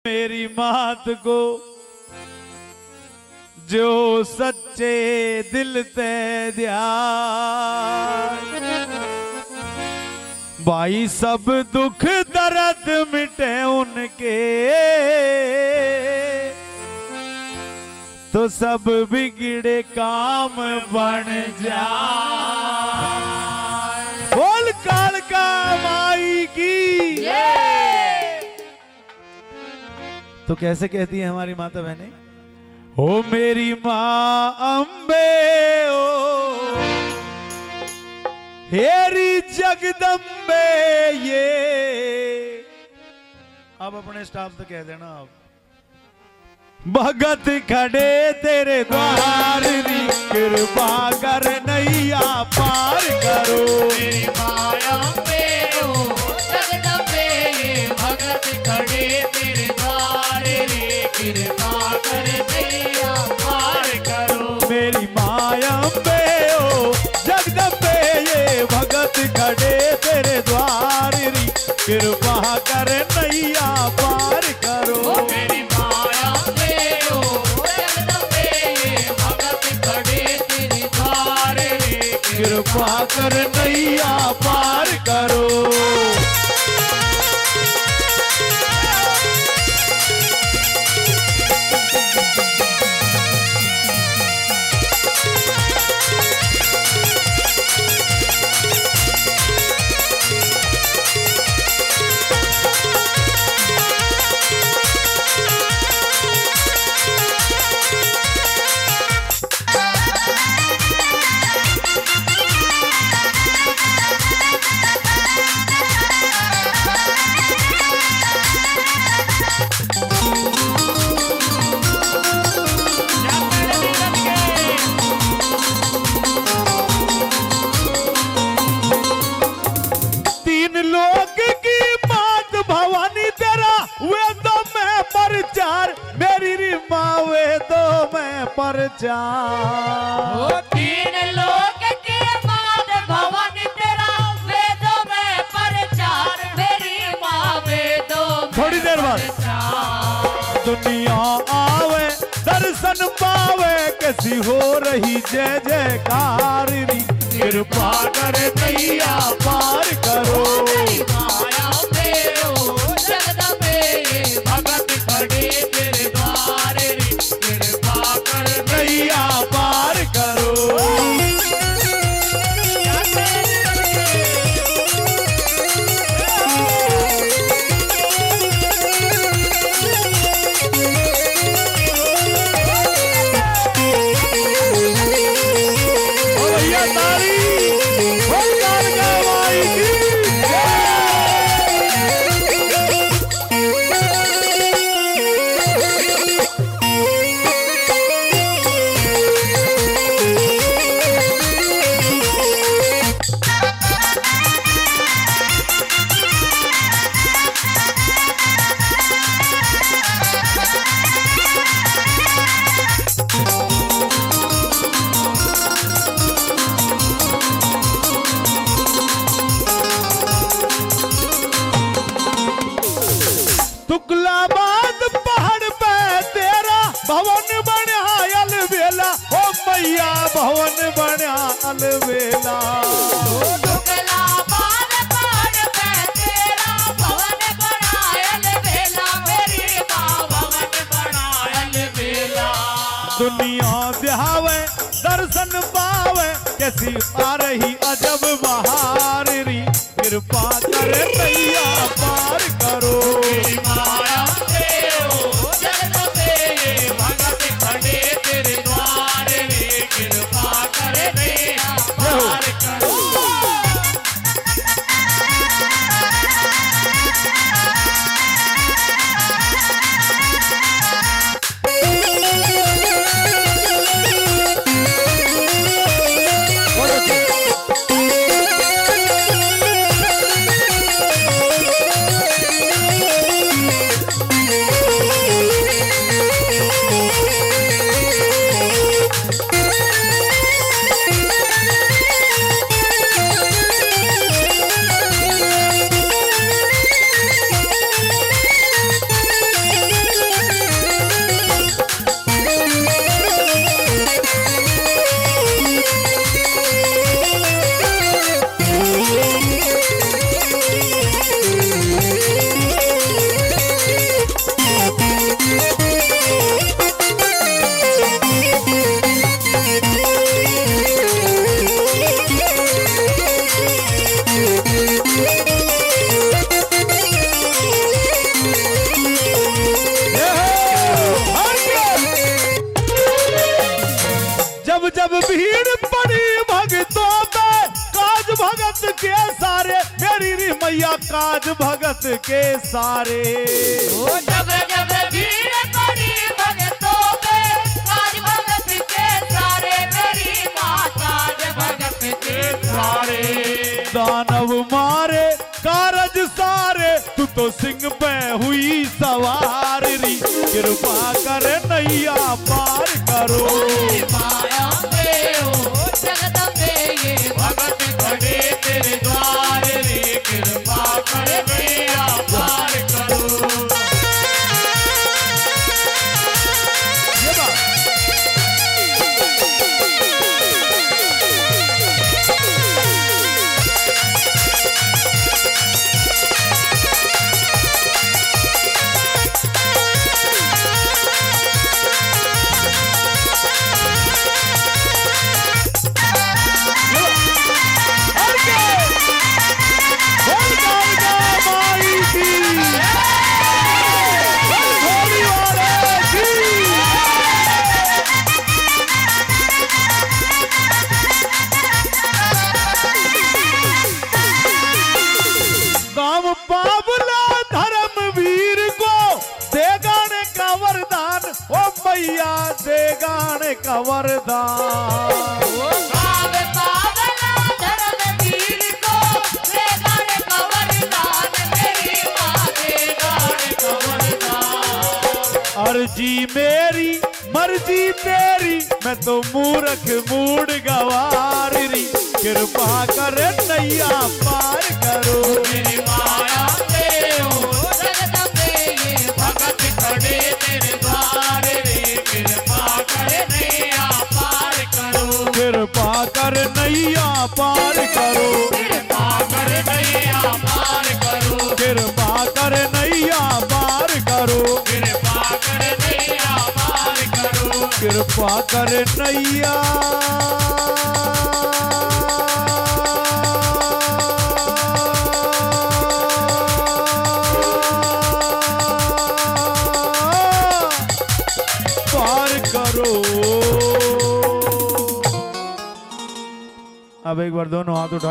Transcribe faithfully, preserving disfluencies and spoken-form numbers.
मेरी मात को जो सच्चे दिल ते ध्यान भाई सब दुख दर्द मिटे उनके तो सब बिगड़े काम बन जाए। बोल कालका माई की। तो कैसे कहती है हमारी माता बहने? ओ मेरी माँ अम्बे ओ हेरी जगदम्बे। ये अब अपने स्टाफ से कह देना आप भगत खड़े तेरे द्वार री कृपा कर नैया पार करो। मेरी माँ अम्बे ओ जगदम्बे ये भगत खड़े तेरे द्वार रे कृपा कर नैया पार करो। मेरी माँ अम्बे ओ जगदम्बे ये भगत खड़े तेरे द्वार री कृपा कर नैया पार करो। मेरी माँ अम्बे ओ जगदम्बे ये भगत खड़े तेरे द्वार रे कृपा कर नैया पार करो। ओ तीन लोक के बाद भवन तेरा वेदों में प्रचार। मेरी माँ वेदों में थोड़ी देर बाद दुनिया आवे दर्शन पावे कैसी हो रही जय जयकार री कृपा कर नैया पार करो। जगदम्बे भगत खड़े तेरे द्वार रे कृपा कर नैया पार करो। भैया तारी बोल कालका माई की। तुकलाबाद पहाड़ पे तेरा भवन बना अलबेला। ओ मैया भवन बना अलबेला। तुगलाबाद पहाड़ पे तेरा भवन बना अलबेला। मेरी माँ भवन बना अलबेला। दुनिया बिहावे दर्शन पावे कैसी आ रही अजब बहार री कृपा कर नैया पार करो। मेरी माँ अम्बे ओ जगदम्बे ये भगत खड़े तेरे द्वार रे कृपा कर नैया पार करो। भीड़ पड़ी भगतों में, काज भगत के सारे, मेरी री मैया काज भगत के सारे। ओ जब जब भीड़ पड़ी भगतों में, काज भगत के सारे, मेरी माँ काज भगत के सारे। दानव मारे कारज सारे, तू तो सिंह पे हुई सवार री, कृपा कर नैया पार करो। माया में हो जगदम्बे ये भगत खड़े तेरे द्वार रे, कृपा कर नैया पार करो। ये बात बाबला धर्मवीर को देगाने का वरदान, ओ मैया देगाने का वरदान। ओ गाव बाबला धर्मवीर को देगाने का वरदान, मेरी माँ देगाने का वरदान। अर्जी मेरी मर्जी तेरी, मैं तो मूर्ख मूड गवार री, कृपा कर नैया पार करो। मेरी माया में हो जगदम्बे ये भगत खड़े तेरे द्वार रे, कृपा कर नैया पार करो। कृपा कर नैया पार करो। कृपा कर नैया पार करो। कृपा कर नैया पार करो। कृपा कर नैया पार करो। कृपा कर नैया पार करो। अब एक बार दोनों हाथ उठा